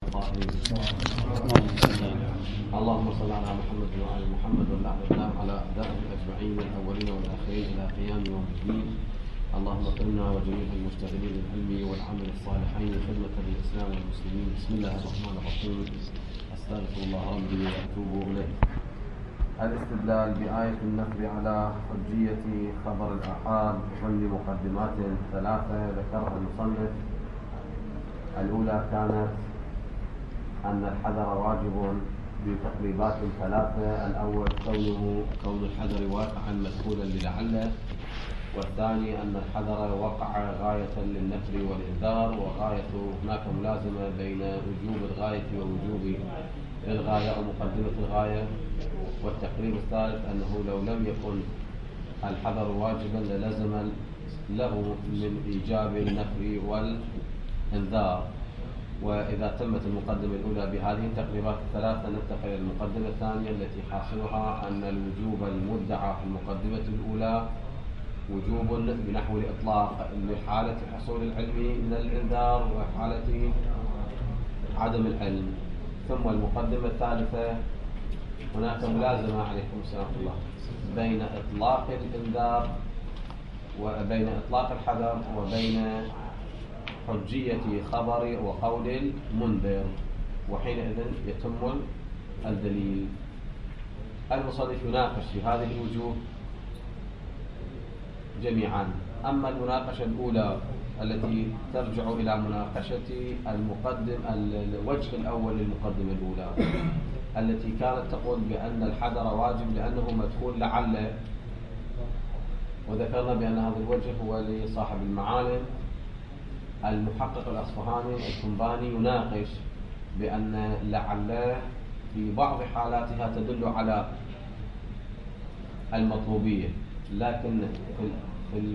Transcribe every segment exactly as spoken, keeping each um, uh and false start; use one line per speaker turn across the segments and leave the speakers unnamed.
القائل اللهم صل على محمد وعلى محمد واللعن والسلام على أعدائهم أجمعين الأولين والآخرين إلى قيام يوم الدين. اللهم اكرمنا وجميع المشتغلين بالعلم والعمل الصالحين خدمة للإسلام والمسلمين. بسم الله الرحمن الرحيم. أستغفر الله ربي وأتوب إليه. الاستدلال بآية النفر على حجية خبر الآحاد ضمن مقدمات ثلاثة ذكرها المصنف. الأولى كانت أن الحذر واجب بتقريبات ثلاثة. الأول كونه كون الحذر واقعا مدخولا للعله، والثاني أن الحذر وقع غاية للنفر والإنذار، وغاية هناك ملازمة بين وجوب الغاية ووجوب الغاية أو مقدمة الغاية. والتقريب الثالث أنه لو لم يكن الحذر واجبا للزم له من إيجاب النفر والإنذار. وإذا تمت المقدمة الأولى بهذه التقريبات الثلاثة ننتقل إلى المقدمة الثانية التي حاصلها أن الوجوب المدعى في المقدمة الأولى وجوب بنحو الإطلاق لحالة حصول العلم من الإنذار وحالة عدم العلم. ثم المقدمة الثالثة هناك ملازمة عليكم السلام الله بين إطلاق الإنذار وبين إطلاق الحذر وبين حجية خبر وقول المنذر، وحينئذ يتم الدليل. المصنف يناقش في هذه الوجوه جميعا. أما المناقشة الأولى التي ترجع إلى مناقشة المقدم الوجه الأول للمقدمة الأولى التي كانت تقول بأن الحذر واجب لأنه مدخول لعل، وذكرنا بأن هذا الوجه هو لصاحب المعالم المحقق الأصفهاني الكنباني يناقش بأن لعل في بعض حالاتها تدل على المطلوبية، لكن في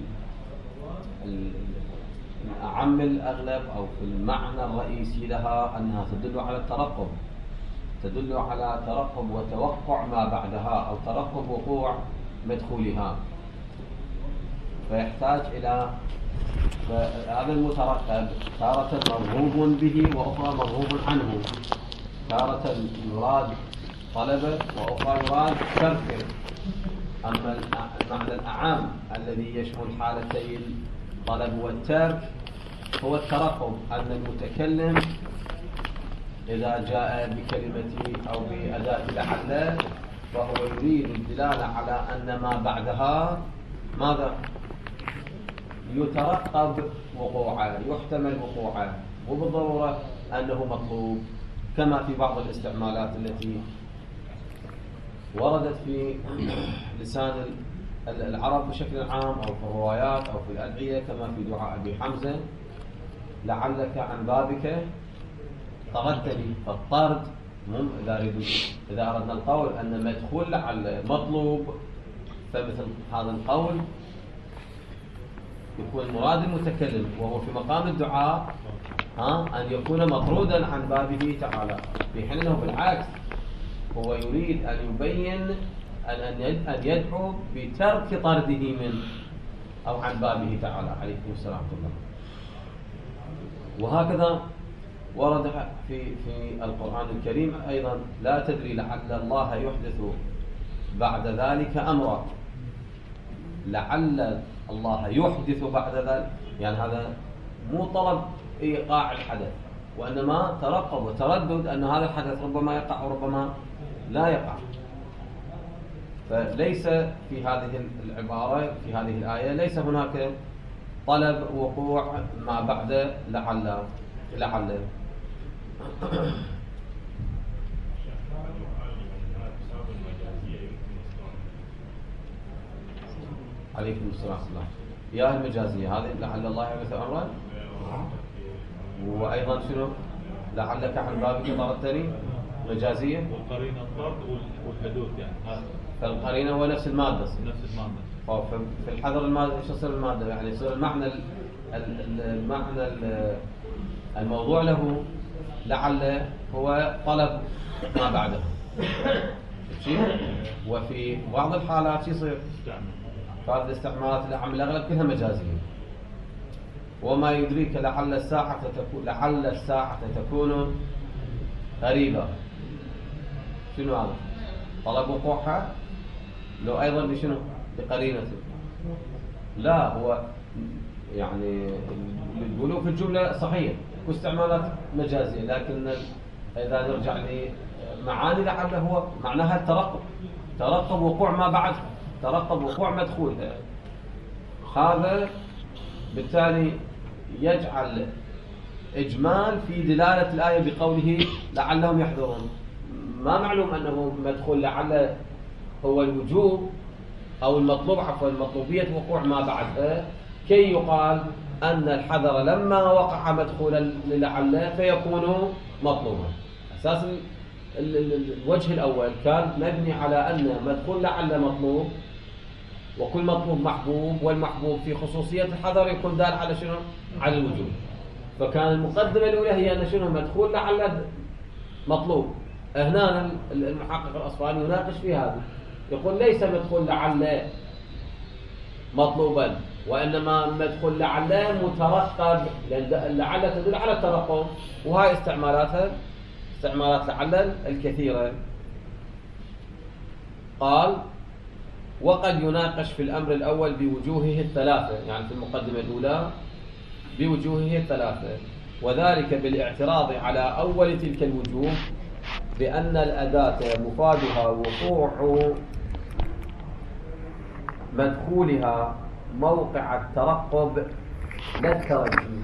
الأعم الأغلب أو في المعنى الرئيسي لها أنها تدل على الترقب، تدل على ترقب وتوقع ما بعدها أو ترقب وقوع مدخولها. فيحتاج إلى هذا المترقب تارة مرغوب به وأخرى مرغوب عنه، تارة يراد طلبه وأخرى يراد تركه. أما المعنى الأعام الذي يشمل حالتي الطلب والترك هو الترقب، أن المتكلم إذا جاء بكلمة أو بأداة لعل فهو يريد الدلالة على أن ما بعدها ماذا؟ يترقب وقوعه، يحتمل وقوعه، وبالضرورة أنه مطلوب، كما في بعض الاستعمالات التي وردت في لسان العرب بشكل عام أو في الروايات أو في الأدعية، كما في دعاء أبي حمزة لعلك عن بابك طردتني. فالطرد إذا إذا أردنا القول أن مدخول لعل مطلوب، فمثل هذا القول يكون مراد المتكلم وهو في مقام الدعاء ها أن يكون مطرودا عن بابه تعالى، في حين أنه بالعكس هو يريد أن يبين أن أن يدعو بترك طرده من أو عن بابه تعالى عليكم السلام الله. وهكذا ورد في في القرآن الكريم أيضا لا تدري لعل الله يحدث بعد ذلك أمرا. لعل الله يحدث بعد ذلك، يعني هذا مو طلب إيقاع الحدث، وإنما ترقب وتردد أن هذا الحدث ربما يقع وربما لا يقع. فليس في هذه العبارة في هذه الآية ليس هناك طلب وقوع ما بعد لعل لعل عليكم السلام الله. يا المجازية هذه لعل الله يحدث أمرا، وأيضا شنو لعلك عن بابك طردتني مجازية،
والقرينة الطرد والحدوث يعني.
فالقرينة هو نفس المادة
نفس المادة.
في الحذر المادة ايش يصير المادة؟ يعني يصير المعنى المعنى الموضوع له لعل هو طلب ما بعده شيء، وفي بعض الحالات يصير فهذه الاستعمالات الأعم الأغلب كلها مجازية. وما يدريك لعل الساعة تكون لعل الساعة تكون قريبة. شنو هذا؟ طلب وقوعها لو أيضا بشنو؟ بقرينة. لا هو يعني يقولوا في الجملة صحيح واستعمالات مجازية، لكن إذا نرجع لمعاني لعله هو معناها الترقب، ترقب وقوع ما بعد، ترقب وقوع مدخول. هذا بالتالي يجعل إجمال في دلالة الآية بقوله لعلهم يحذرون. ما معلوم أنه مدخول لعل هو الوجوب أو المطلوب عفوا المطلوبية وقوع ما بعدها، كي يقال أن الحذر لما وقع مدخولا للعل فيكون مطلوبا. أساس الوجه الأول كان مبني على أن مدخول لعل مطلوب، وكل مطلوب محبوب، والمحبوب في خصوصية الحذر يكون دال على شنو؟ على الوجوب. فكان المقدمة الأولى هي أن شنو؟ مدخول لعل مطلوب. هنا المحقق الأصفهاني يناقش في هذا، يقول ليس مدخول لعل مطلوبا، وإنما مدخول لعل مترقب، لأن لعل تدل على الترقب، وهاي استعمالاتها استعمالات لعل الكثيرة. قال وقد يناقش في الأمر الأول بوجوهه الثلاثة، يعني في المقدمة الأولى بوجوهه الثلاثة، وذلك بالاعتراض على أول تلك الوجوه بأن الأداة مفادها وقوع مدخولها موقع الترقب لا الترجي،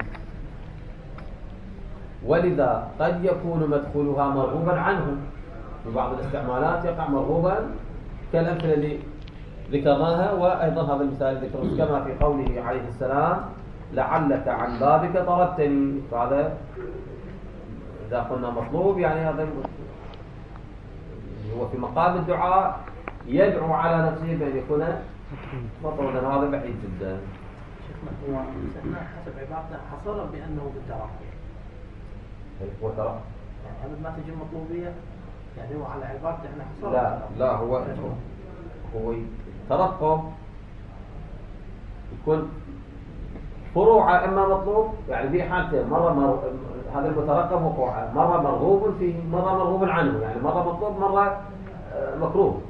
ولذا قد يكون مدخولها مرغوبا عنه. في بعض الاستعمالات يقع مرغوبا كالأمثلة اللي ذكرناها، وأيضا هذا المثال ذكره كما في قوله عليه السلام لعلك عن بابك طردتني. فهذا إذا قلنا مطلوب يعني هذا هو في مقام الدعاء يدعو على نفسه بأن يكون مطلوبا، هذا بعيد جدا.
شيخنا هو حسب عبارته حصرا بأنه بالترقب.
هو ترى
يعني هل ما تجي المطلوبية؟ يعني هو على عبارته احنا حصرا.
لا لا هو هو ترقب يكون فروع إما مطلوب، يعني في حالتين، مرة مر... هذا المترقب وقوعه مرة مرغوب فيه، مرة مرغوب عنه، يعني مرة مطلوب مرة مكروه.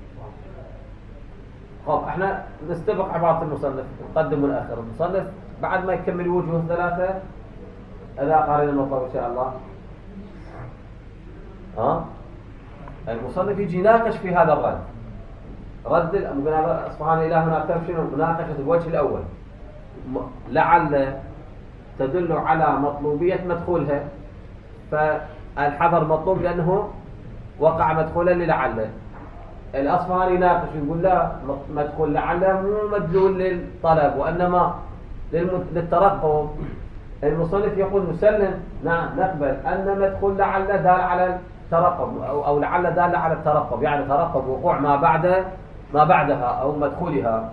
خب احنا نستبق عبارة المصنف نقدم ونأخر. المصنف بعد ما يكمل وجوه الثلاثة إذا قارن المطلب إن شاء الله ها المصنف يجي يناقش في هذا الرد. رد ممكن هذا سبحان الله هنا تمشي مناقشة الوجه الأول، لعل تدل على مطلوبية مدخولها، فالحذر مطلوب لأنه وقع مدخولا للعل. الأصفهاني يناقش يقول لا، مدخول لعل مو مدلول للطلب وإنما للترقب. المصنف يقول مسلم نعم نقبل أن مدخول لعل دال على الترقب، أو لعل دال على الترقب، يعني ترقب وقوع ما بعد ما بعدها أو مدخولها،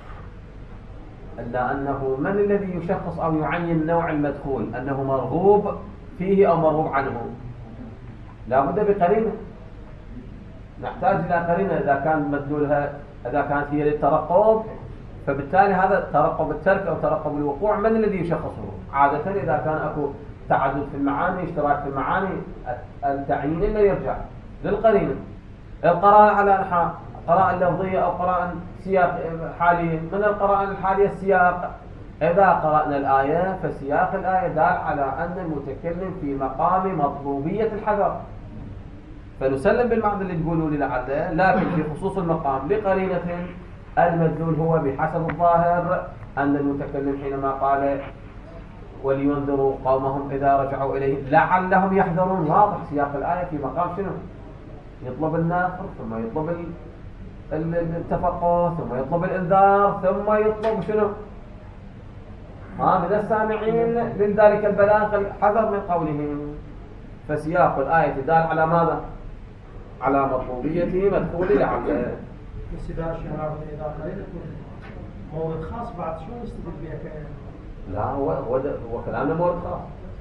إلا أنه من الذي يشخص أو يعين نوع المدخول أنه مرغوب فيه أو مرغوب عنه؟ لا بد بقرينة، نحتاج إلى قرينة. إذا كان مدلولها إذا كانت هي للترقب، فبالتالي هذا ترقب الترك أو ترقب الوقوع من الذي يشخصه؟ عادة إذا كان أكو تعدد في المعاني، اشتراك في المعاني، التعيين إلا يرجع للقرينة. القراءة على أنحاء، قراءة لفظية أو قراءة سياق حالية. من القراءة الحالية السياق، إذا قرأنا الآية فسياق الآية دال على أن المتكلم في مقام مطلوبية الحذر، فنسلم بالمعنى اللي تقولوا لي لعله، لكن في خصوص المقام لقرينة المدلول هو بحسب الظاهر أن المتكلم حينما قال ولينذروا قومهم إذا رجعوا إليه لعلهم يحذرون، واضح سياق الآية في مقام شنو؟ يطلب الناصر ثم يطلب التفقه ثم يطلب الإنذار ثم يطلب شنو؟ ها من السامعين لذلك البلاغ الحذر من قولهم. فسياق الآية دال على ماذا؟ على مطلوبية مدخول لعل.
بس إذا شهر إذا قرينا مورد خاص بعد شو يستدل بها كأن؟
لا هو هو, هو كلامنا مورد خاص.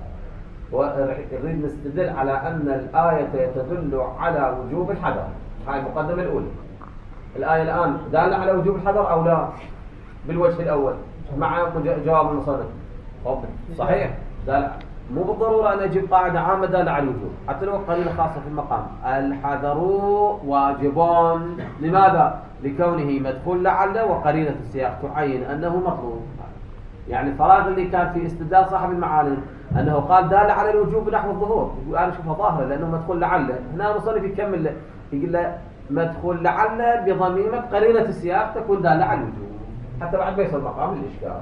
ونريد نستدل على أن الآية تدل على وجوب الحذر. هاي المقدمة الأولى. الآية الآن دالة على وجوب الحذر أو لا؟ بالوجه الأول مع جواب المصنف. صحيح دال مو بالضرورة أن أجيب قاعدة عامة دالة على الوجوب، حتى لو قرينة خاصة في المقام. الحذر واجب. لماذا؟ لكونه مدخول لعل وقرينة السياق تعين أنه مطلوب. يعني الفراغ اللي كان في استدلال صاحب المعالم أنه قال دالة على الوجوب نحو الظهور، يقول أنا شوفها ظاهرة لأنه مدخول لعل. هنا المصنف يكمل له يقول له مدخول لعل بضميمة قرينة السياق تكون دالة على الوجوب، حتى بعد ما يصل مقام الإشكال.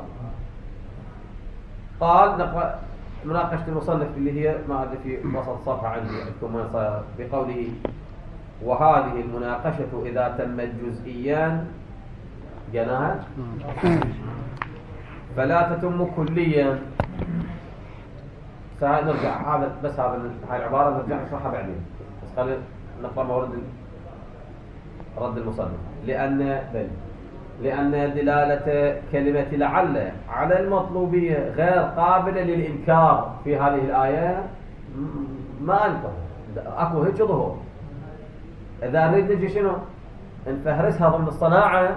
قال نقرأ مناقشة المصنف اللي هي ما أدري في وسط الصفحة عندي عندكم بقوله: وهذه المناقشة إذا تمت جزئيا جناها فلا تتم كليا. سنرجع هذا بس هذا هاي العبارة نرجع نشرحها بعدين، بس خلينا نقرأ مورد رد المصنف. لأن بل لأن دلالة كلمة لعل على المطلوبية غير قابلة للإنكار في هذه الآية. ما أنكر، أكو هيك ظهور. إذا نريد نجي شنو نفهرسها ضمن الصناعة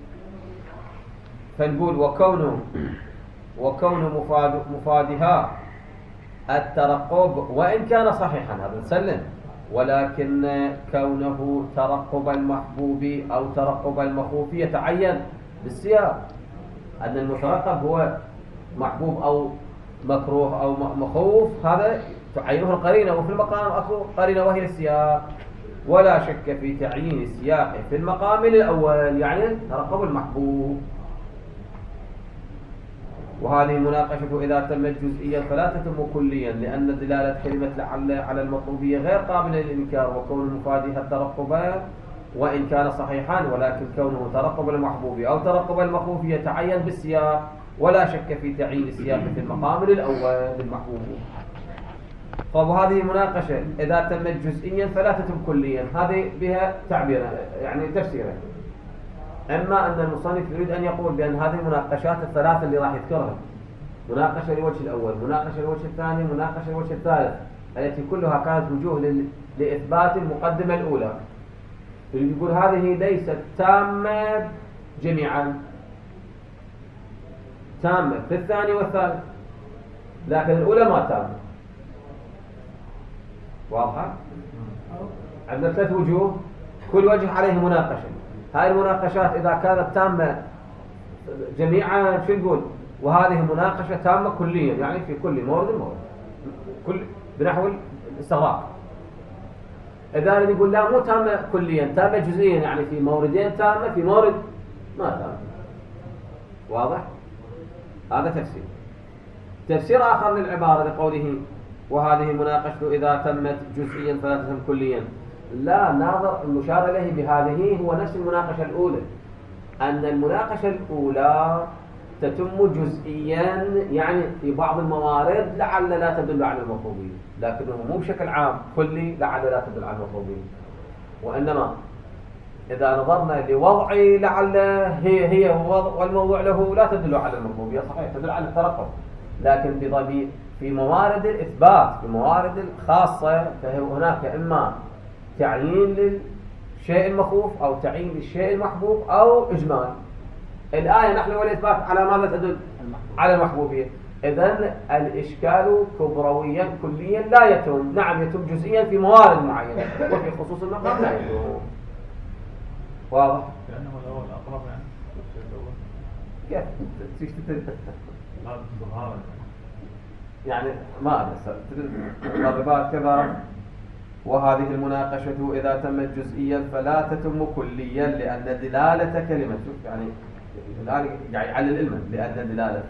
فنقول وكون وكون مفاد مفادها الترقب وإن كان صحيحا، هذا نسلم، ولكن كونه ترقب المحبوب أو ترقب المخوف يتعين بالسياق. أن المترقب هو محبوب أو مكروه أو مخوف، هذا تعينه القرينة، وفي المقام أكو قرينة وهي السياق. ولا شك في تعيين السياق في المقام الأول، يعني ترقب المحبوب. وهذه المناقشة إذا تمت جزئيا فلا تتم كليا، لأن دلالة كلمة لعل على المطلوبية غير قابلة للإنكار، وكون مفادها الترقبان وإن كان صحيحا، ولكن كونه ترقب المحبوب أو ترقب المخوف يتعين بالسياق. ولا شك في تعيين السياق في المقام الأول للمحبوب. طب وهذه مناقشة إذا تمت جزئيا فلا تتم كليا، هذه بها تعبير يعني تفسيره. أما أن المصنف يريد أن يقول بأن هذه المناقشات الثلاثة اللي راح يذكرها، مناقشة للوجه الأول، مناقشة للوجه الثاني، مناقشة للوجه الثالث، التي كلها كانت وجوه لإثبات المقدمة الأولى، يريد يقول هذه ليست تامة جميعا، تامة في الثاني والثالث، لكن الأولى ما تامة. واضحة؟ عندنا ثلاث وجوه، كل وجه عليه مناقشة. هاي المناقشات إذا كانت تامة جميعا شو نقول؟ وهذه مناقشة تامة كليا، يعني في كل مورد مورد كل بنحو الاستغراق. إذا نقول لا مو تامة كليا، تامة جزئيا، يعني في موردين تامة، في مورد ما تامة. واضح؟ هذا تفسير. تفسير آخر للعبارة لقوله وهذه المناقشة إذا تمت جزئيا فلا تتم كليا، لا ناظر المشار إليه بهذه هو نفس المناقشة الأولى، أن المناقشة الأولى تتم جزئيا، يعني في بعض الموارد لعل لا تدل على المطلوبين، لكنه مو بشكل عام كلي لعل لا تدل على المطلوبين. وإنما إذا نظرنا لوضع لعل هي هي والموضوع له لا تدل على المطلوبية، صحيح تدل على الترقب، لكن بضمير في موارد الإثبات، في موارد الخاصة، فهناك إما تعيين للشيء المخوف أو تعيين للشيء المحبوب أو إجمال. الآية نحن والإثبات على ماذا تدل؟ على المحبوبية. إذن الإشكال كبرويا كليا لا يتم، نعم يتم جزئيا في موارد معينة، وفي خصوص المقام لا يتم. واضح؟
لأنه الأول أقرب يعني
كيف؟ تشتتل
لا بالظهار
يعني ما أدري الرغبات كذا. وهذه المناقشة إذا تمت جزئيا فلا تتم كليا، لأن دلالة كلمة، شوف يعني الآن يعني على العلم، لأن دلالة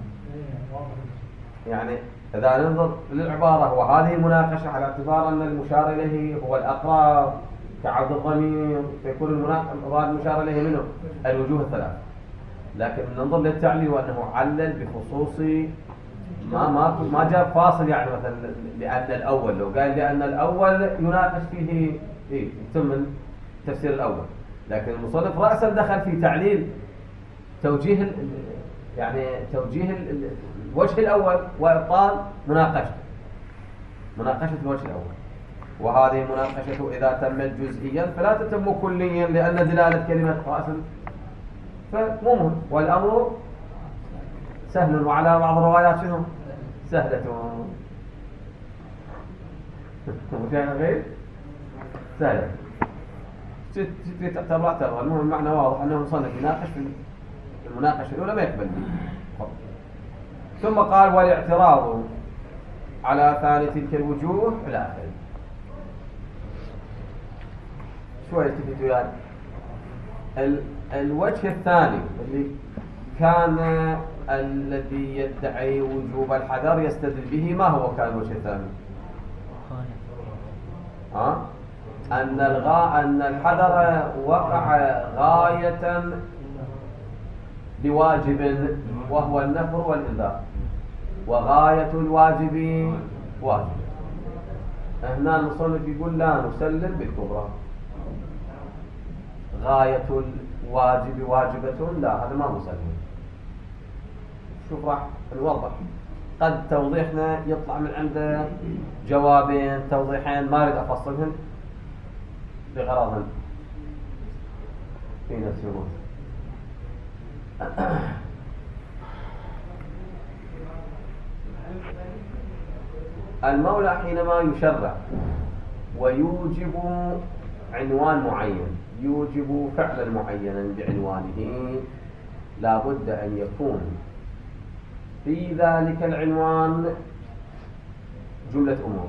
يعني إذا ننظر للعبارة وهذه المناقشة على اعتبار أن المشار إليه هو الأقرب كعبد الضمير، فيكون المناقشة المشار إليه منه الوجوه الثلاث. لكن ننظر للتعليل وأنه علل بخصوص ما ما ما جاب فاصل، يعني مثلا لأن الأول، لو قال لأن الأول يناقش فيه إيه يتم التفسير الأول، لكن المصنف رأسا دخل في تعليل توجيه يعني توجيه الوجه الأول وإبطال مناقشته، مناقشة الوجه الأول. وهذه مناقشة إذا تمت جزئيا فلا تتم كليا، لأن دلالة كلمة رأسا فمهم، والأمر سهل، وعلى بعض الروايات شنو؟ سهلة. وشيء غير سهل تعتبر اعتبر المهم المعنى واضح أنه مصنف يناقش في المناقشة الأولى ما يقبل به. ثم قال والاعتراض على ثاني تلك الوجوه إلى آخره. شوية التفتوا يعني ال... الوجه الثاني اللي كان الذي يدعي وجوب الحذر يستدل به، ما هو كان الوجه الثاني؟ ها؟ أن الغاء أن الحذر وقع غاية بواجب وهو النفر والإنذار، وغاية الواجب واجب. هنا المصنف يقول لا نسلم بالكبرى، غاية الواجب واجبة، لا هذا ما مسلم. شوف راح نوضح، قد توضيحنا يطلع من عنده جوابين توضيحين ما أريد أفصلهم بغرض في نفس الوقت. المولى حينما يشرع ويوجب عنوان معين، يوجب فعلا معينا بعنوانه، لا بد أن يكون في ذلك العنوان جملة أمور.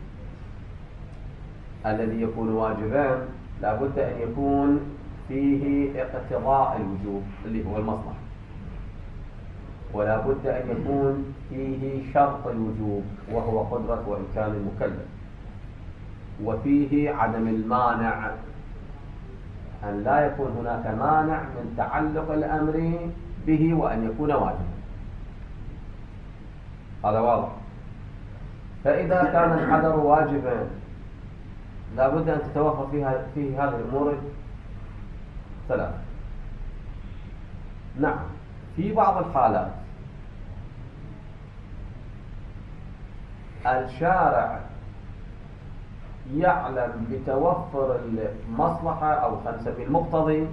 الذي يكون واجبا لا بد أن يكون فيه اقتضاء الوجوب اللي هو المصلحة، ولا بد أن يكون فيه شرط الوجوب وهو قدرة وإمكان المكلف، وفيه عدم المانع، أن لا يكون هناك مانع من تعلق الأمر به وأن يكون واجبا. هذا واضح. فإذا كان الحذر واجبا لا بد أن تتوفر فيها فيه هذه الأمور ثلاث. نعم، في بعض الحالات الشارع يعلم بتوفر المصلحة أو خلينا نسميه المقتضي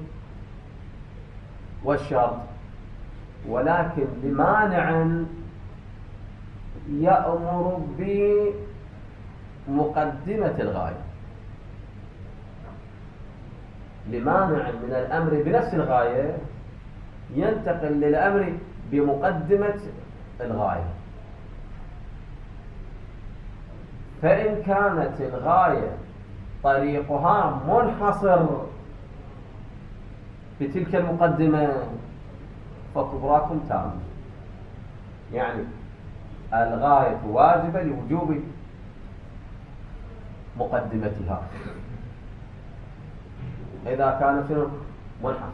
والشرط، ولكن لمانع يأمر بمقدمة الغاية، لمانع من الأمر بنفس الغاية ينتقل للأمر بمقدمة الغاية. فإن كانت الغاية طريقها منحصر بتلك المقدمة فكبراكم تام، يعني الغاية واجبة لوجوب مقدمتها إذا كانت منحصرة.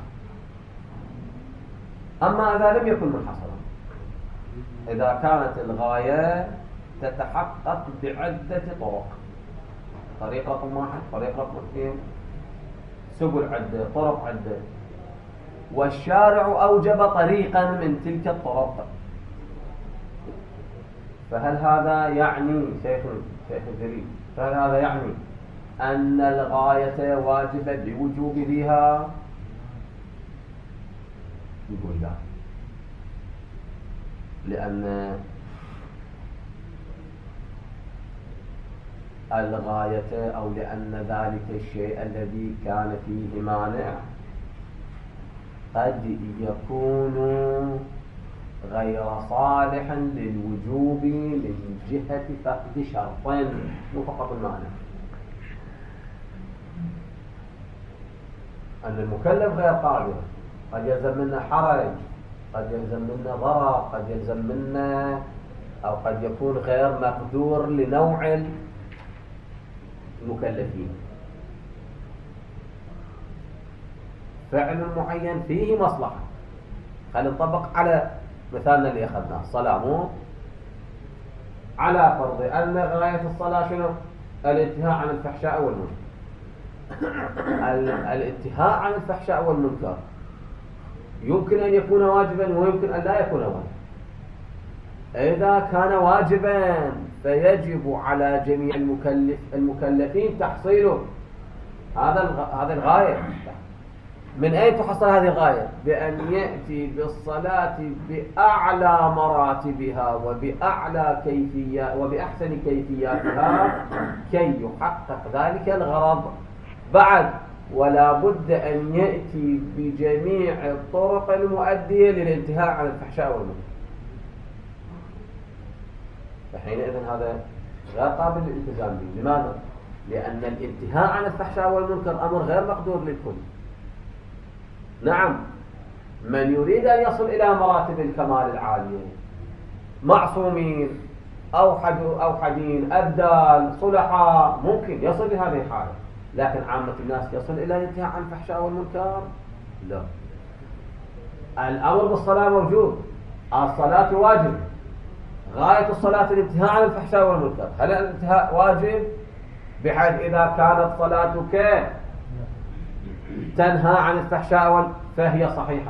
أما إذا لم يكن منحصرا، إذا كانت الغاية تتحقق بعدة طرق، طريق رقم واحد، طريق رقم اثنين، سبل عدة، طرق عدة، والشارع أوجب طريقا من تلك الطرق، فهل هذا يعني شيخ شيخ جليل فهل هذا يعني أن الغاية واجبة بوجوب ذيها؟ يقول لا، لأن الغاية أو لأن ذلك الشيء الذي كان فيه مانع قد يكون غير صالح للوجوب من جهة فقد شرطين، مو فقط المانع. أن المكلف غير قادر، قد يلزم منا حرج، قد يلزم منا ضرر، قد يلزم منا أو قد يكون غير مقدور لنوع المكلفين. فعل معين فيه مصلحة، خلينا نطبق على مثالنا اللي أخذناه الصلاة، مو على فرض أن غاية الصلاة شنو؟ الانتهاء عن الفحشاء والمنكر. الانتهاء عن الفحشاء والمنكر يمكن أن يكون واجبا ويمكن أن لا يكون واجبا. إذا كان واجبا فيجب على جميع المكلف المكلفين تحصيله، هذا هذا الغاية. من أين تحصل هذه الغاية؟ بأن يأتي بالصلاة بأعلى مراتبها وبأعلى كيفيات وبأحسن كيفياتها كي يحقق ذلك الغرض. بعد ولا بد أن يأتي بجميع الطرق المؤدية للانتهاء عن الفحشاء والمنكر. فحينئذ هذا غير قابل للالتزام به. لماذا؟ لأن الانتهاء عن الفحشاء والمنكر أمر غير مقدور للكل. نعم، من يريد أن يصل إلى مراتب الكمال العالية، معصومين أوحد أوحدين أبدال صلحاء، ممكن يصل لهذه الحالة. لكن عامة الناس يصل إلى الانتهاء عن الفحشاء والمنكر؟ لا. الأمر بالصلاة موجود، الصلاة واجب، غاية الصلاة الانتهاء عن الفحشاء والمنكر. هل الانتهاء واجب بحيث إذا كانت صلاتك تنهى عن الفحشاء والمنكر فهي صحيحة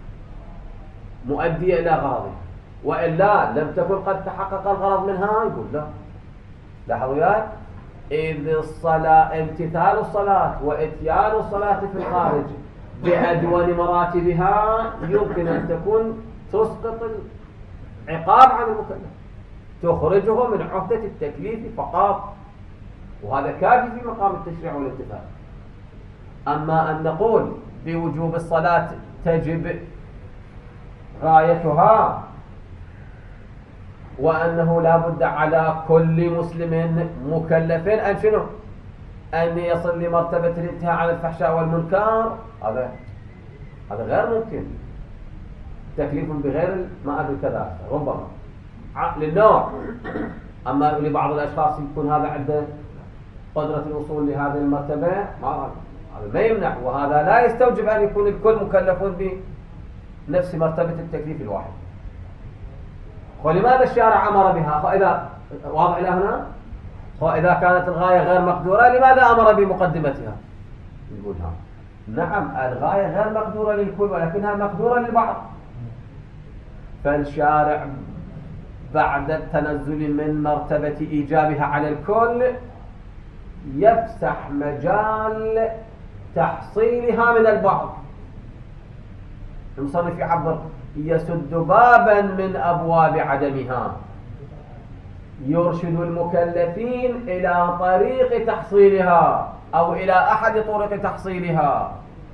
مؤدية إلى غرضها، وإلا لم تكن قد تحقق الغرض منها؟ يقول لا. لاحظوا وياي، إذ الصلاة امتثال الصلاة وإتيان الصلاة في الخارج بأدون مراتبها يمكن أن تكون تسقط العقاب عن المكلف، تخرجه من عهدة التكليف فقط، وهذا كافي في مقام التشريع والاتفاق. أما أن نقول بوجوب الصلاة تجب غايتها وأنه لا بد على كل مسلم مكلف أن شنو؟ أن يصل لمرتبة الانتهاء عن الفحشاء والمنكر، هذا هذا غير ممكن. تكليف بغير ما أدري كذا ربما عقل النوع. أما لبعض الأشخاص يكون هذا عنده قدرة الوصول لهذه المرتبة، ما هذا ما يمنع، وهذا لا يستوجب أن يكون الكل مكلفون بنفس مرتبة التكليف الواحد. ولماذا الشارع أمر بها؟ فإذا واضح إلى هنا، وإذا كانت الغاية غير مقدورة لماذا أمر بمقدمتها؟ يقول ها نعم، الغاية غير مقدورة للكل ولكنها مقدورة للبعض. فالشارع بعد التنزل من مرتبة إيجابها على الكل يفسح مجال تحصيلها من البعض. المصنف يعبر يسد بابا من أبواب عدمها، يرشد المكلفين إلى طريق تحصيلها أو إلى أحد طرق تحصيلها.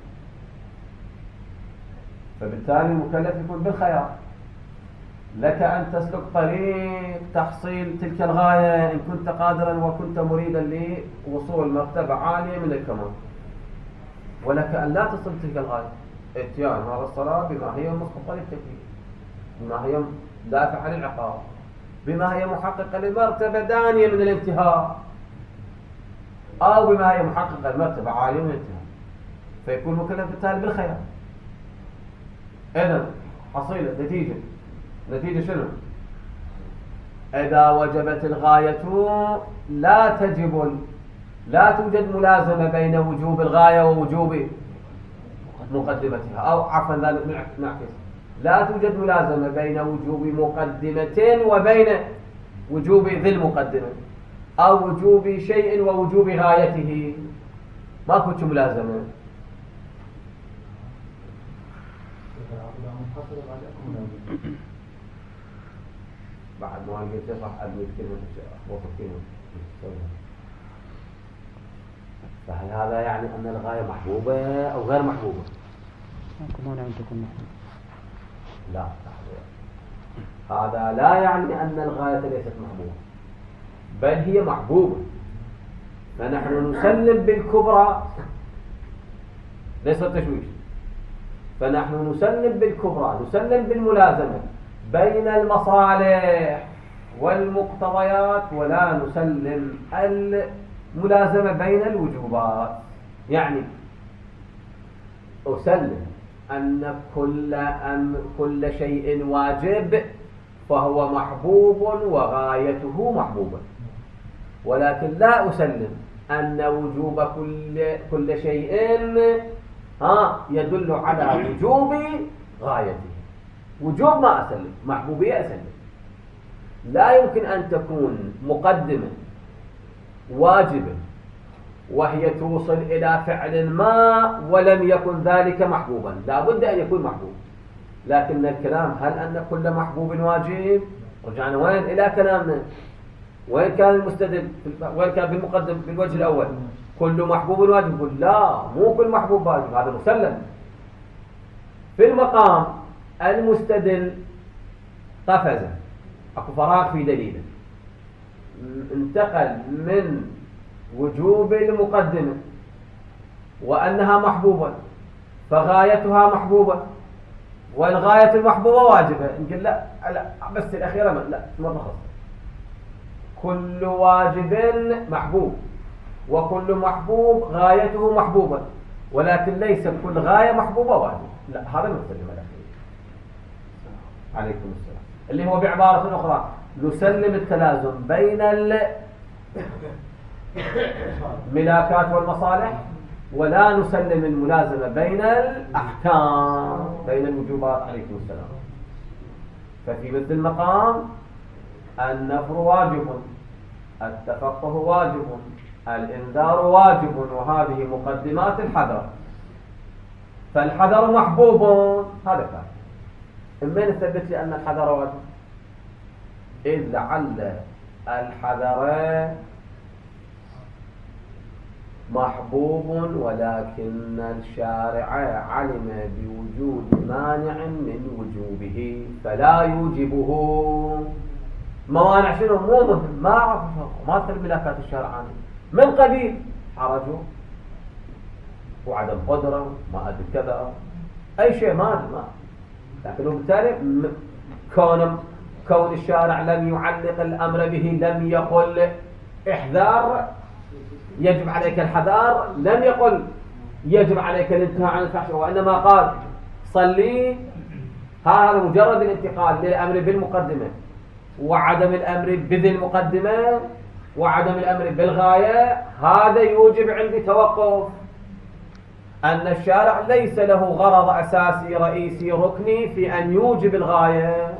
فبالتالي المكلف يكون بالخيار، لك أن تسلك طريق تحصيل تلك الغاية إن كنت قادرا وكنت مريدا لوصول مرتبة عالية من الكمال، ولك أن لا تصل تلك الغاية. اتيان هذا الصلاة بما هي مسقطة للتكليف، بما هي دافعة للعقاب، بما هي محققة لمرتبة دانية من الانتهاء، أو بما هي محققة لمرتبة عالية من الانتهاء، فيكون مكلف بالتالي بالخيار. إذن حصيلة نتيجة نتيجة شنو؟ إذا وجبت الغاية لا تجب لا توجد ملازمة بين وجوب الغاية ووجوب مقدمتها، أو عفوا نعكس، لا توجد ملازمة بين وجوب مقدمة وبين وجوب ذي المقدمة، أو وجوب شيء ووجوب غايته، ما كنت ملازمة. بعد ما قلت تصح أدمي كلمة وصف كلمة، فهل هذا يعني أن الغاية محبوبة أو غير محبوبة؟
كمان أن تكون محبوبة.
لا، هذا لا يعني أن الغاية ليست محبوبة، بل هي محبوبة. فنحن نسلم بالكبرى، ليس تشويش، فنحن نسلم بالكبرى، نسلم بالملازمة بين المصالح والمقتضيات، ولا نسلم الملازمة بين الوجوبات. يعني أسلم أن كل أن كل شيء واجب فهو محبوب وغايته محبوبة، ولكن لا أسلم أن وجوب كل كل شيء ها يدل على وجوب غايته. وجوب ما أسلم، محبوبية أسلم. لا يمكن أن تكون مقدمة واجبة وهي توصل إلى فعل ما ولم يكن ذلك محبوبا، لا بد أن يكون محبوب. لكن الكلام هل أن كل محبوب واجب؟ رجعنا وين إلى كلامنا؟ وين كان المستدل؟ وين كان بالمقدم بالوجه الأول؟ كل محبوب واجب. قل لا، مو كل محبوب واجب، هذا مسلم. في المقام المستدل قفز، اكو فراغ في دليله، انتقل من وجوب المقدمة وأنها محبوبة فغايتها محبوبة والغاية المحبوبة واجبة، نقول لا لا بس الأخيرة ما لا ما خص. كل واجب محبوب وكل محبوب غايته محبوبة، ولكن ليس كل غاية محبوبة واجب. لا، هذا المسلم الأخير. عليكم السلام. اللي هو بعبارة أخرى نسلم التلازم بين الملاكات والمصالح ولا نسلم الملازمة بين الأحكام بين الوجوبات. عليكم السلام. ففي مثل المقام النفر واجب، التفقه واجب، الإنذار واجب، وهذه مقدمات الحذر. فالحذر محبوب، هذا كان. من نثبت لي أن الحذر واجب؟ إذ لعل الحذر محبوب ولكن الشارع علم بوجود مانع من وجوبه فلا يوجبه. موانع شنو؟ مو مهم، ما أعرف ما أدخل ملاكات الشارع عنه من قبيل حرجه وعدم قدرة ما أدري كذا أي شيء ما أدري ما. لكن بالتالي كون كون الشارع لم يعلق الأمر به، لم يقل احذار يجب عليك الحذار، لم يقل يجب عليك الانتهاء عن الفحش، وإنما قال صلي. هذا مجرد الانتقال للأمر بالمقدمة وعدم الأمر بذي المقدمة وعدم الأمر بالغاية، هذا يوجب عندي توقف. أن الشارع ليس له غرض أساسي رئيسي ركني في أن يوجب الغاية.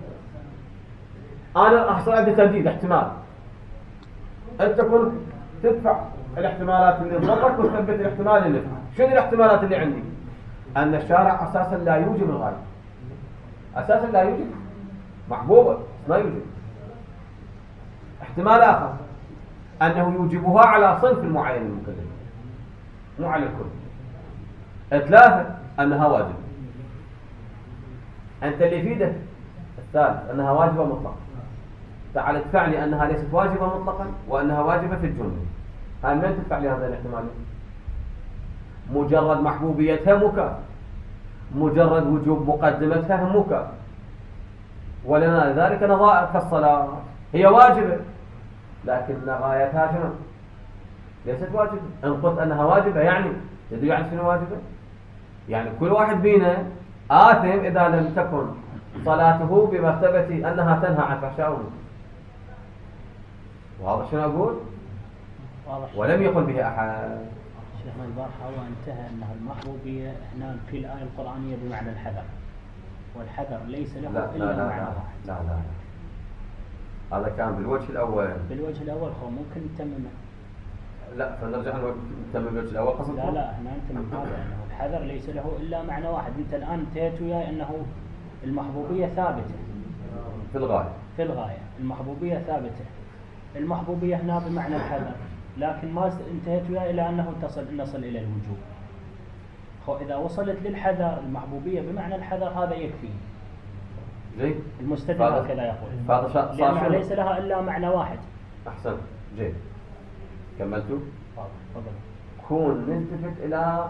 أنا أحصل عندي ترديد احتمال، أنت كنت تدفع الاحتمالات اللي ضربك وتثبت الاحتمال اللي فيه. شنو الاحتمالات اللي عندي؟ أن الشارع أساسا لا يوجب الغاية، أساسا لا يوجب، محبوبة ما يوجب. احتمال آخر أنه يوجبها على صنف معين من المكلف مو على الكل. ثلاثة أنها واجبة. أنت اللي يفيدك الثالث أنها واجبة مطلقا. تعال ادفع لي أنها ليست واجبة مطلقا وأنها واجبة في الجملة. هاي من تدفع لي هذا الاحتمال؟ مجرد محبوبيتها مكا، مجرد وجوب مقدمتها مكا، ولنا ذلك نظائر كالصلاة هي واجبة لكن غايتها شنو؟ ليست واجبة. إن قلت أنها واجبة يعني تدري يعني شنو واجبة؟ يعني كل واحد بينا آثم إذا لم تكن صلاته بمرتبة أنها تنهى عن الفحشاء والمنكر. واضح شنو أقول؟ ولم يقل به أحد.
شيخنا البارحة وانتهى أنها المحبوبية هنا في الآية القرآنية بمعنى الحذر، والحذر ليس له
لا
إلا
لا لا
معنى
لا
واحد.
لا لا هذا كان بالوجه الأول.
بالوجه الأول هو ممكن نتممه.
لا فنرجع نتمم بالوجه الأول قصد.
لا لا احنا نتمم هذا أنه الحذر ليس له إلا معنى واحد. أنت الآن انتهيت وياي أنه المحبوبية ثابتة
في الغاية.
في الغاية المحبوبية ثابتة. المحبوبية هنا بمعنى الحذر، لكن ما انتهيت وياي إلى أنه تصل نصل إلى الوجوب. هو إذا وصلت للحذر المحبوبية بمعنى الحذر هذا يكفي.
جيد.
المستدل هكذا يقول.
فهذا صار
لأنه ليس لها إلا معنى واحد.
أحسن. جيد. كملتوا؟
تفضل.
كون نلتفت إلى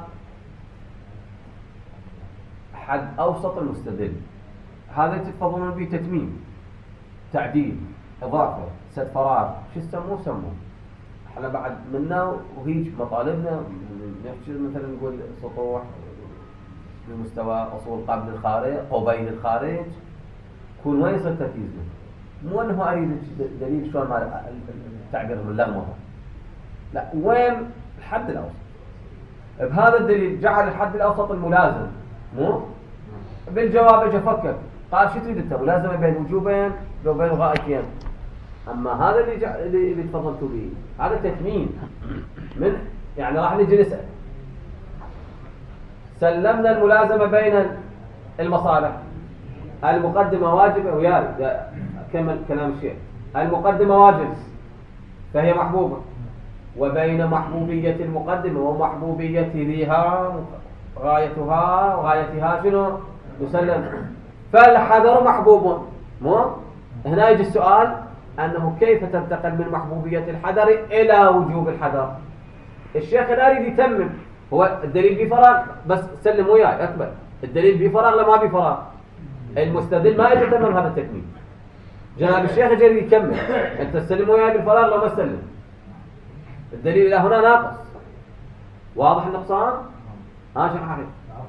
حد أوسط المستدل، هذا تفضلون به تتميم، تعديل، إضافة، سد فراغ، شو يسموه سموه. احنا بعد منا وهيج مطالبنا نحكي مثلا نقول سطوح بمستوى أصول قبل الخارج قبيل الخارج. كون وين يصير تركيزنا؟ مو أنه أريد دليل شلون ما التعبير باللغمة، لا وين الحد الأوسط. بهذا الدليل جعل الحد الأوسط الملازم، مو بالجواب اجى فكر قال شو تريد انت؟ ملازمة بين وجوبين وبين غائتين. أما هذا اللي جع... اللي, اللي تفضلتوا به هذا تتميم من
يعني راح نجي نسأل سلمنا الملازمة بين المصالح، المقدمة واجبة وياي كمل كلام الشيخ، المقدمة واجب فهي محبوبة، وبين محبوبية المقدمة ومحبوبية ذيها غايتها وغايتها شنو؟ يسلم. فالحذر محبوب. مو هنا يجي السؤال أنه كيف تنتقل من محبوبية الحذر إلى وجوب الحذر. الشيخ لا يريد يتمم، هو الدليل بفراغ بس سلم وياي أكبر، الدليل بفراغ لا ما بفراغ، المستدل ما يجي تمام هذا التكميل. جناب الشيخ جري يكمل، أنت تسلم وياي بالفراغ لا ما تسلم، الدليل إلى هنا ناقص. واضح النقصان؟ ها شيخ حبيب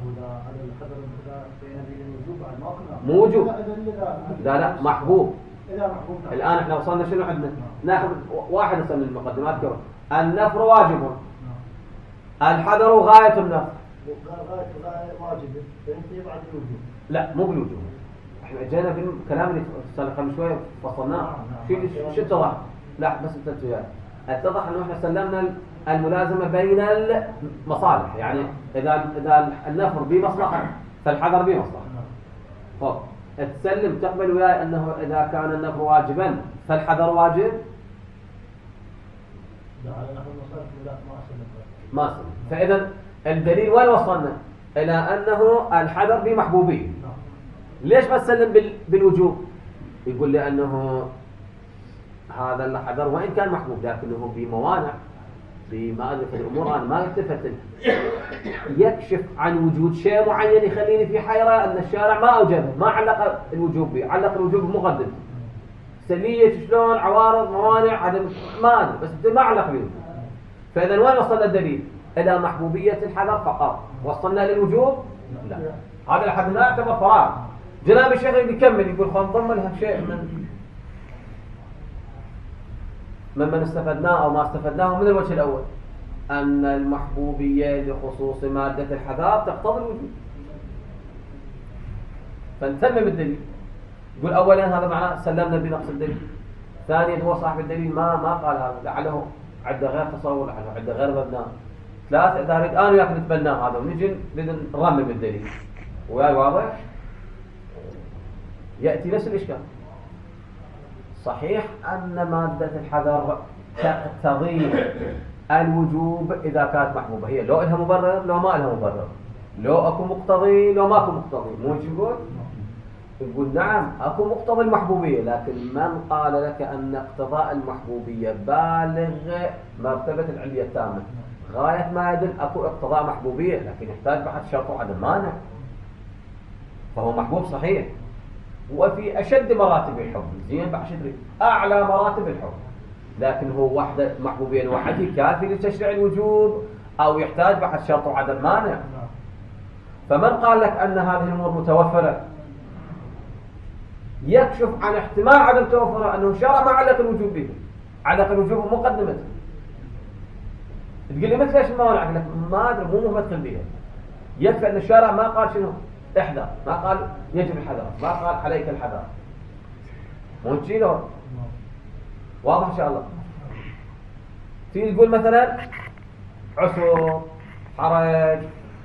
مو وجوب، لا لا محبوب. الآن احنا وصلنا شنو عندنا؟ ناخذ واحد من المقدمات كم. النفر واجب، الحذر غاية النفر.
غاية واجب فانت بعد الوجوب.
لا مو بالوجوب، احنا جينا في الكلام اللي صار قبل شويه فصلناه. شو شو اتضح؟ لا بس انت وياي اتضح انه احنا سلمنا الملازمه بين المصالح، يعني اذا اذا النفر بمصلحه فالحذر بمصلحه. طب تسلم تقبل وياي انه اذا كان النفر واجبا فالحذر واجب؟
لا على نحو المصالح لا ما اسلم
ما اسلم. فاذا الدليل وين وصلنا؟ الى انه الحذر بمحبوبيه. ليش ما تسلم بالوجوب؟ يقول لي انه هذا الحذر وان كان محبوب لكنه بموانع، بما ادري في الامور انا ما التفت، يكشف عن وجود شيء معين يخليني في حيره ان الشارع ما اوجبه، ما علق الوجوب به، علق الوجوب بمقدم سليه شلون عوارض موانع عدم ما ادري، بس ما علق به. فاذا وين وصلنا الدليل؟ الى محبوبيه الحذر فقط. وصلنا للوجوب؟ لا، هذا الحد لا يعتبر فراغ. جناب الشيخ يكمل يقول خلينا نضم لها شيء من ممن استفدناه أو ما استفدناه من الوجه الأول، أن المحبوبية لخصوص مادة الحذار تقتضي الوجود. فنتمم الدليل. يقول أولا هذا معناه سلمنا بنقص الدليل. ثانيا هو صاحب الدليل ما ما قال هذا، لعله عنده غير تصور، لعله عنده غير مبنى. ثلاثة إذا أريد أنا وياك نتبناه هذا ونجي نرمم الدليل. وياي واضح؟ يأتي نفس الإشكال. صحيح أن مادة الحذر تقتضي الوجوب إذا كانت محبوبة، هي لو إلها مبرر لو ما إلها مبرر، لو أكو مقتضي لو ما أكو مقتضي. مو يقول؟ يقول نعم أكو مقتضي المحبوبية، لكن من قال لك أن اقتضاء المحبوبية بالغ مرتبة العلية التامة؟ غاية ما يدل أكو اقتضاء محبوبية، لكن يحتاج بعد شرط وعدم مانع. فهو محبوب صحيح، وفي أشد مراتب الحب، زين بحشد أعلى مراتب الحب، لكن هو وحده محبوبية وحده كافي لتشريع الوجوب أو يحتاج بعد شرط وعدم مانع. فمن قال لك أن هذه الأمور متوفرة يكشف عن احتمال عدم توفرها، أنه الشرع ما علق الوجوب به، علق الوجوب بمقدمته. تقول لي مثل ايش الموانع؟ أقول لك ما أدري، مو ممثل بها. يكفي أن الشارع ما قال شنو احذر، ما قال يجب الحذر، ما قال عليك الحذر. مو تشيله واضح ان شاء الله. تيجي تقول مثلا عسر حرج،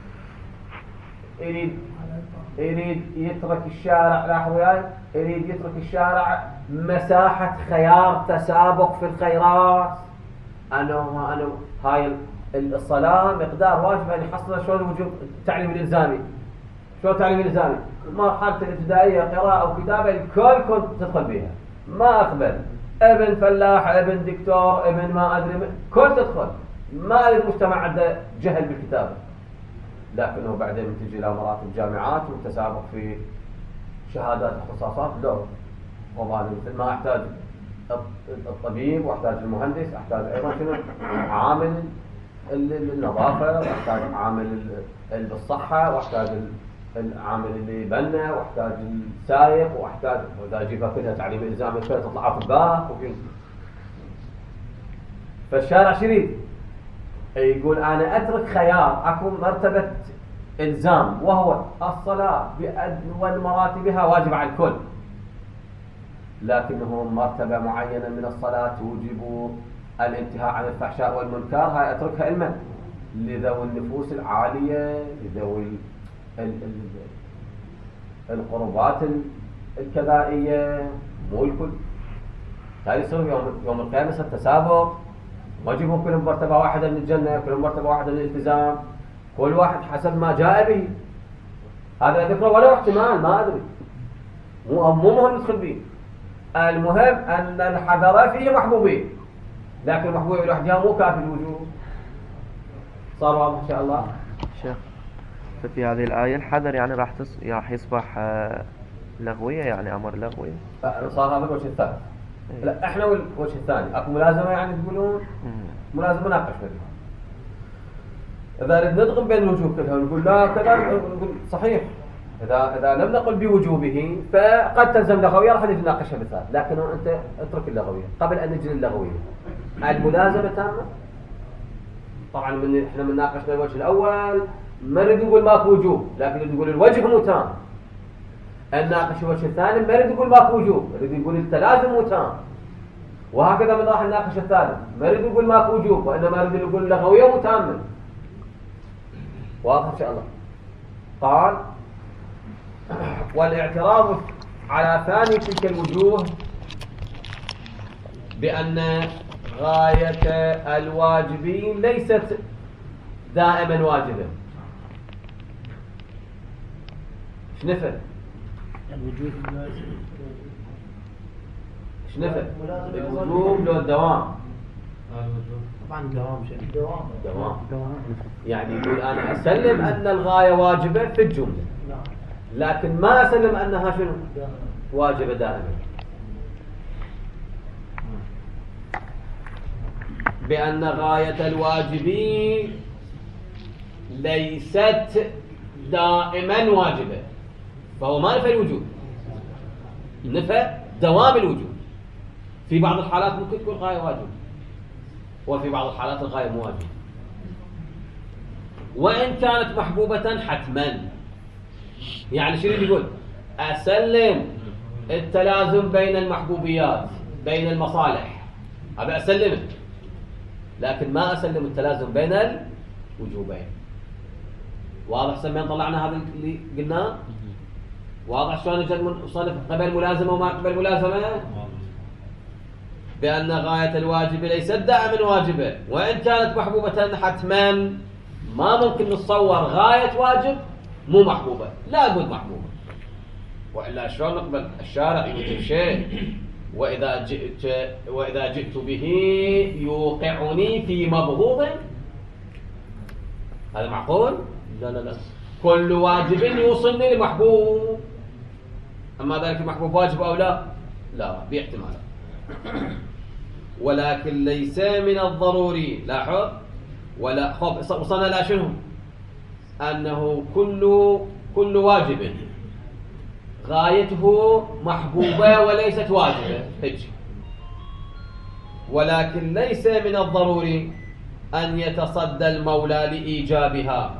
يريد يريد يترك الشارع، لاحظوا وياي، يريد يترك الشارع مساحة خيار تسابق في الخيرات. أنا أنا هاي الصلاة مقدار واجب أن يحصل شلون وجوب التعليم الإلزامي. شو التعليم الإلزامي؟ مرحلة الابتدائية قراءة أو كتابة الكل كنت تدخل بها، ما أقبل ابن فلاح ابن دكتور ابن ما أدري كل تدخل، ما المجتمع عنده جهل بالكتابة. لكنه بعدين تجي إلى مراتب جامعات وتسابق في شهادات اختصاصات. لا والله مثل ما أحتاج الطبيب وأحتاج المهندس، أحتاج أيضا شنو عامل النظافة، وأحتاج عامل بالصحة، وأحتاج العامل اللي بنى، واحتاج السائق، واحتاج واذا اجيبها كلها تعليم الزامي كلها تطلع اطباء وفي. فالشارع شريد يقول انا اترك خيار، اكو مرتبه الزام وهو الصلاه بادنى مراتبها واجب على الكل، لكنه مرتبه معينه من الصلاه توجب الانتهاء عن الفحشاء والمنكر، هاي اتركها علما. لذوي النفوس العالية، لذوي القربات الكذائية، مو الكل. هاي يصير يوم يوم القيامة يصير تسابق، ما يجيبون كلهم مرتبة واحدة من الجنة، كلهم مرتبة واحدة من الالتزام، كل واحد حسب ما جاء به. هذا ذكره ولا احتمال، ما أدري، مو مو مهم ندخل به. المهم أن الحضارة فيه محبوبين، لكن المحبوب لوحدها مو كافي الوجود. صار واضح إن شاء الله.
شيخ، ففي هذه الآية الحذر يعني راح تص... راح يصبح لغوية، يعني أمر لغوي.
صار هذا الوجه الثالث. لا احنا والوجه الثاني اكو ملازمه، يعني تقولون ملازمه ناقش فيها. اذا ندغم بين الوجوه كلها ونقول لا كذا، نقول صحيح. اذا اذا لم نقل بوجوبه فقد تلزم لغويه، راح نناقشها بالذات، لكن انت اترك اللغويه قبل ان نجي للغويه. الملازمه تامه. طبعا من احنا من ناقشنا الوجه الاول ما نريد نقول ماكو وجوب، لكن نقول الوجه مو تام. الناقش الوجه الثاني ما يريد يقول ماكو وجوب، يريد يقول التلازم متام. وهكذا من راح الناقش الثالث ما يريد يقول ماكو وجوب، وانما يريد يقول لغويه متامه. واضح ان شاء الله. قال: والاعتراض على ثاني تلك الوجوه بان غايه الواجبين ليست دائما واجبه. ايش نفهم؟
الوجوب اللازم.
ايش نفهم؟ الوجوب لو الدوام.
طبعا دوام شيء دوام
دوام دوام يعني يقول انا اسلم ان الغايه واجبه في الجمله، لكن ما اسلم انها شنو؟ واجبه دائما. بان غايه الواجبين ليست دائما واجبه، فهو ما نفى الوجوب، نفى دوام الوجوب. في بعض الحالات ممكن تكون غاية واجب، وفي بعض الحالات الغاية مو واجب، وإن كانت محبوبة حتما. يعني شو يقول؟ أسلم التلازم بين المحبوبيات، بين المصالح، هذا أسلمه، لكن ما أسلم التلازم بين الوجوبين. واضح سمين طلعنا هذا اللي قلناه؟ واضح شلون اجى المصنف قبل ملازمه وما قبل ملازمه؟ بان غايه الواجب ليست دائما واجبه، وان كانت محبوبه حتما. ما ممكن نتصور غايه واجب مو محبوبه، لا بد محبوبه، والا شلون نقبل؟ الشارع يكتب شيء واذا جئت واذا جئت به يوقعني في مبغوض، هذا معقول؟ لا لا لا، كل واجب يوصلني لمحبوب. أما ذلك المحبوب واجب أو لا؟ لا، باحتمال. ولكن ليس من الضروري، لاحظ، ولا خب وصلنا لا شنو؟ أنه كل كل واجب غايته محبوبة وليست واجبة، هيك. ولكن ليس من الضروري أن يتصدى المولى لإيجابها.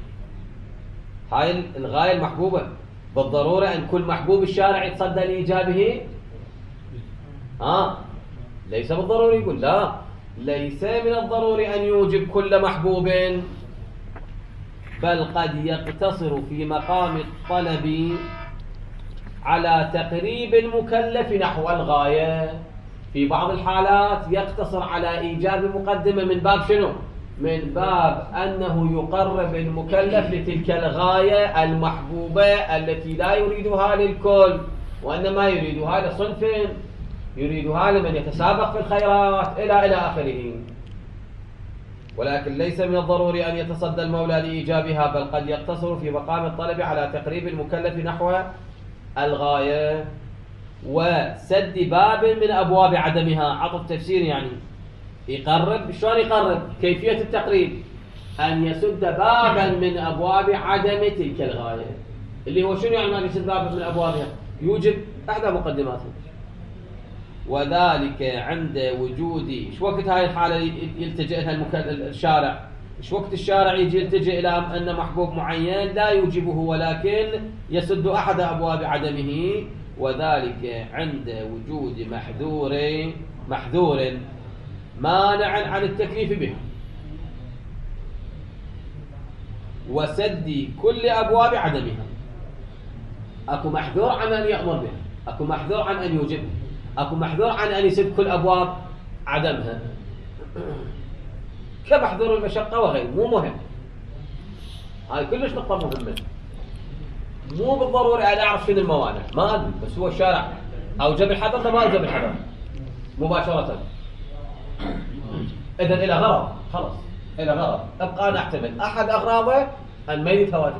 هاي الغاية المحبوبة بالضرورة أن كل محبوب الشارع يتصدى لإيجابه؟ آه ليس بالضروري. يقول لا، ليس من الضروري أن يوجب كل محبوب، بل قد يقتصر في مقام الطلب على تقريب المكلف نحو الغاية. في بعض الحالات يقتصر على إيجاب مقدمة من باب شنو؟ من باب أنه يقرب المكلف لتلك الغاية المحبوبة التي لا يريدها للكل، وإنما يريدها لصنف، يريدها لمن يتسابق في الخيرات إلى إلى آخره. ولكن ليس من الضروري أن يتصدى المولى لإيجابها، بل قد يقتصر في مقام الطلب على تقريب المكلف نحو الغاية وسد باب من أبواب عدمها. عطف تفسير يعني يقرب. شلون يقرب؟ كيفية التقريب أن يسد بابا من أبواب عدم تلك الغاية، اللي هو شنو يعني يسد بابا من أبوابها؟ يوجب إحدى مقدماته. وذلك عند وجود ايش وقت هاي الحالة يلتجئ لها الشارع؟ ايش وقت الشارع يجي يلتجئ إلى أن محبوب معين لا يوجبه ولكن يسد أحد أبواب عدمه؟ وذلك عند وجود محذور محذور مانع عن التكليف به.
وسد كل أبواب عدمها. أكو محذور عن أن يأمر بها، أكو محذور عن أن يوجبها، أكو محذور عن أن يسد كل أبواب عدمها، كمحذور المشقة وغيره. مو مهم، هاي كلش نقطة مهمة. مو بالضروري أنا أعرف شنو الموانع، ما أدري، بس هو الشارع أوجب الحظر ما أوجب الحظر مباشرة. إذن إلى غرض، خلص إلى غرض، أبقى نعتمد أحد أغراضه الميت واجب.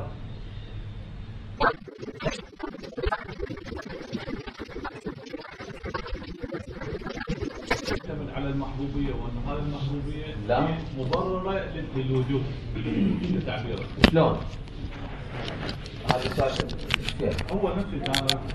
يعتمد على المحبوبية، وأن هذه المحبوبية
لا.
هي مبررة للوجود بتعبيره.
شلون؟ هذا السؤال
هو نفسه كان